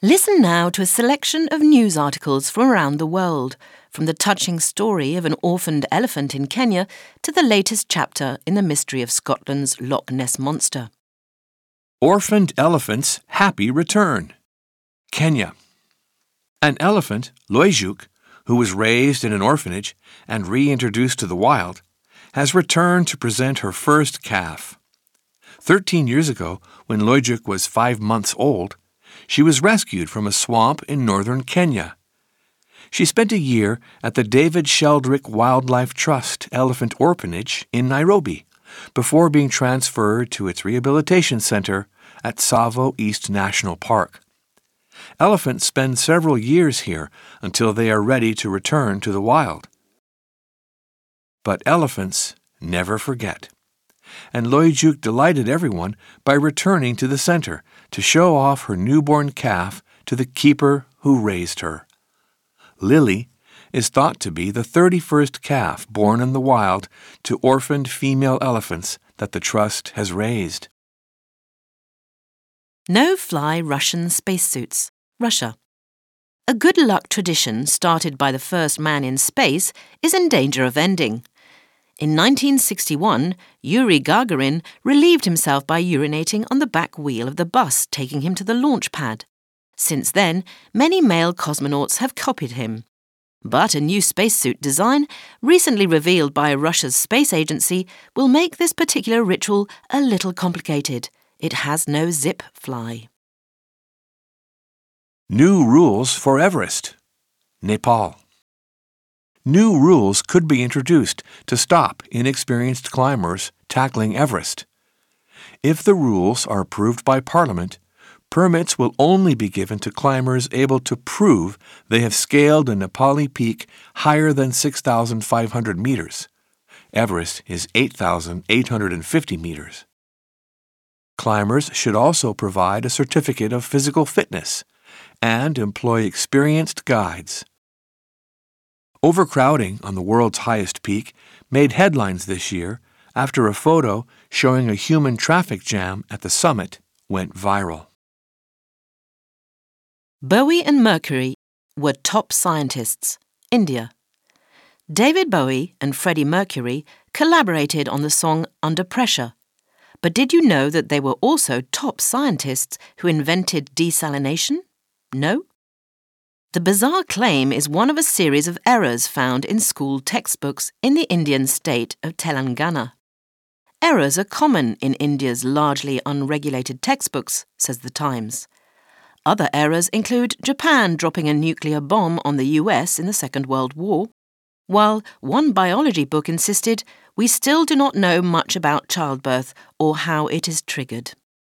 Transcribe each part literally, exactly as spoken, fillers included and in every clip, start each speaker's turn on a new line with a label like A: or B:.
A: Listen now to a selection of news articles from around the world, from the touching story of an orphaned elephant in Kenya to the latest chapter in the mystery of Scotland's Loch Ness Monster.
B: Orphaned elephant's happy return. Kenya. An elephant, Loijuk, who was raised in an orphanage and reintroduced to the wild, has returned to present her first calf. Thirteen years ago, when Loijuk was five months old, she was rescued from a swamp in northern Kenya. She spent a year at the David Sheldrick Wildlife Trust Elephant Orphanage in Nairobi before being transferred to its rehabilitation center at Tsavo East National Park. Elephants spend several years here until they are ready to return to the wild. But elephants never forget. And Loijuk delighted everyone by returning to the center to show off her newborn calf to the keeper who raised her. Lily is thought to be the thirty-first calf born in the wild to orphaned female elephants that the trust has raised.
A: No-fly Russian spacesuits, Russia. A good luck tradition started by the first man in space is in danger of ending. In nineteen sixty-one, Yuri Gagarin relieved himself by urinating on the back wheel of the bus taking him to the launch pad. Since then, many male cosmonauts have copied him. But a new spacesuit design, recently revealed by Russia's space agency, will make this particular ritual a little complicated. It has no zip fly.
B: New rules for Everest. Nepal. New rules could be introduced to stop inexperienced climbers tackling Everest. If the rules are approved by Parliament, permits will only be given to climbers able to prove they have scaled a Nepali peak higher than six thousand five hundred meters. Everest is eight thousand eight hundred fifty meters. Climbers should also provide a certificate of physical fitness and employ experienced guides. Overcrowding on the world's highest peak made headlines this year after a photo showing a human traffic jam at the summit went viral.
A: Bowie and Mercury were top scientists, India. David Bowie and Freddie Mercury collaborated on the song Under Pressure. But did you know that they were also top scientists who invented desalination? No? The bizarre claim is one of a series of errors found in school textbooks in the Indian state of Telangana. Errors are common in India's largely unregulated textbooks, says The Times. Other errors include Japan dropping a nuclear bomb on the U S in the Second World War, while one biology book insisted we still do not know much about childbirth or how it is triggered.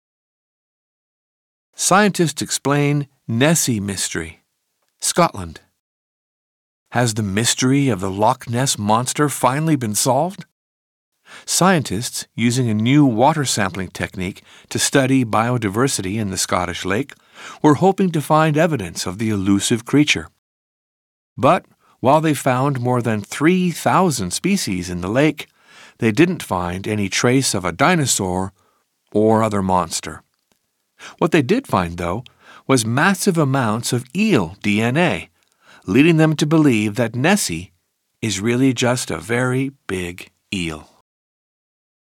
B: Scientists explain Nessie mystery. Scotland. Has the mystery of the Loch Ness Monster finally been solved? Scientists, using a new water sampling technique to study biodiversity in the Scottish lake, were hoping to find evidence of the elusive creature. But while they found more than three thousand species in the lake, they didn't find any trace of a dinosaur or other monster. What they did find, though, was massive amounts of eel D N A, leading them to believe that Nessie is really just a very big eel.